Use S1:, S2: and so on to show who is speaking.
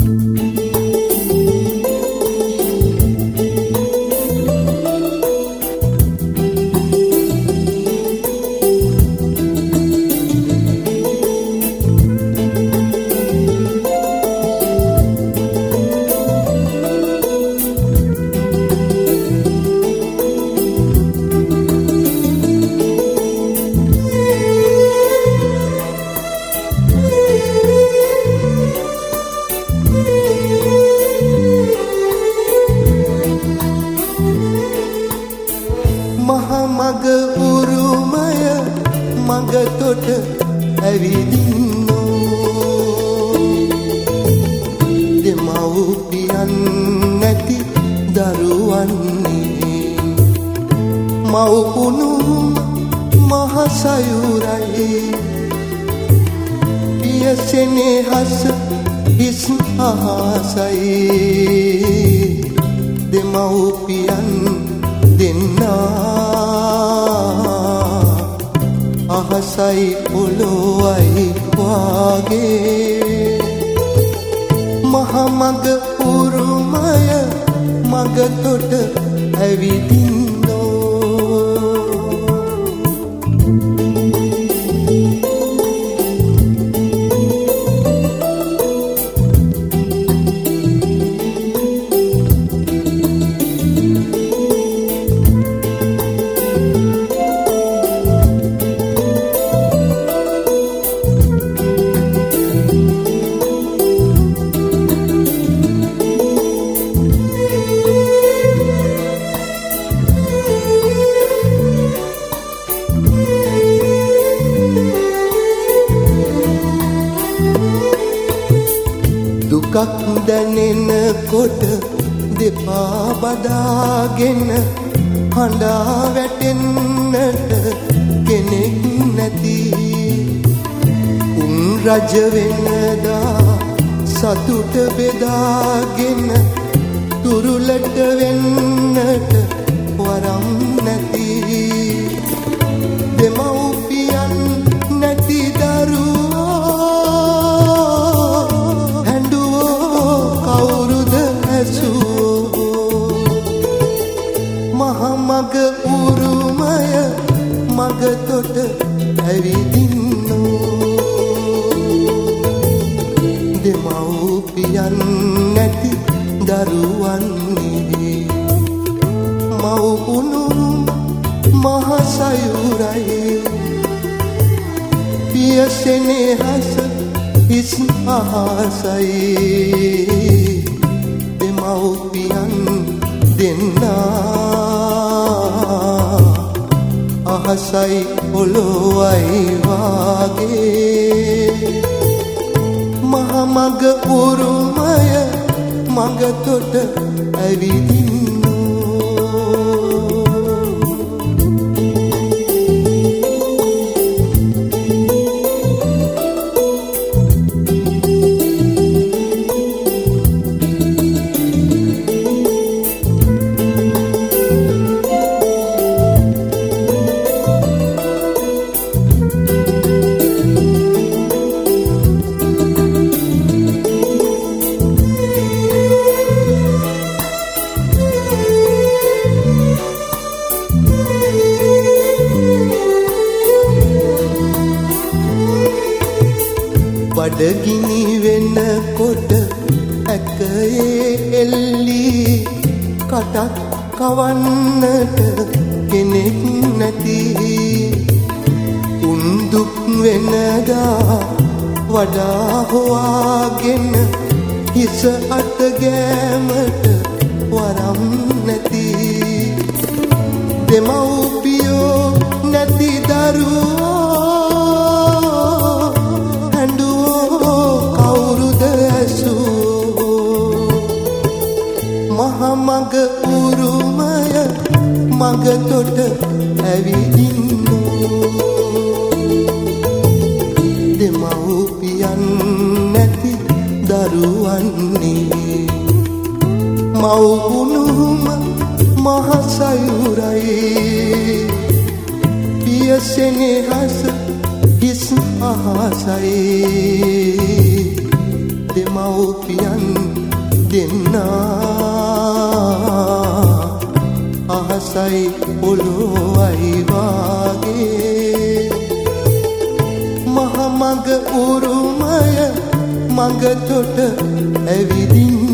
S1: මග උරුමය මග තොට ඇවිදින්නෝ දෙමව්පියන් නැති දරුවන්නේ මව්කුණු මහසයුරයි පියසෙනෙහස හිස් අහසයි දෙමව්පියන් දෙන්නා අහසයි පොළොවයි වාගේ මහමග උරුමය මග තොට ඇවිදින්නෝ දුකක් දැනෙනකොට දෙපා බදාගෙන හඬා වැටෙන්නට කෙනෙක් නැති උන් රජ වෙනදා සතුට බෙදාගෙන තුරුලට වෙන්නට වරම් නැති දෙමව්පියන් නැති දරුවෝ මහමග උරුමය මග තොට ඇවිදින්නෝ දෙමව්පියන් නැති දරුවන්නේ මව්කුණු මහසයුරයි පියසෙනෙහස හිස් අහසයි දෙමව්පියන් දෙන්නා අහසයි පොළොවයි වාගේ මහමග උරුමය මග තොට ඇවිදින්නෝ බඩගිනි වෙනකොට ඇකයේ එල්ලි කටක් කවන්නට කෙනෙක් නැති උන් දුක් වෙනදා වඩා හොයාගෙන හිස අත ගෑමට වරම් නැති දෙමව්පියෝ නැති දරුවෝ මහමග උරුමය මග තොට ඇවිදින්නෝ දෙමව්පියන් නැති දරුවන්නේ මව්කුණුම මහසයුරයි පියසෙනෙහස හිස් අහසයි දෙමව්පියන් දෙන්නා අහසයි පොළොවයි වාගේ මහ මඟ උරුමය මඟ තොට ඇවිදින්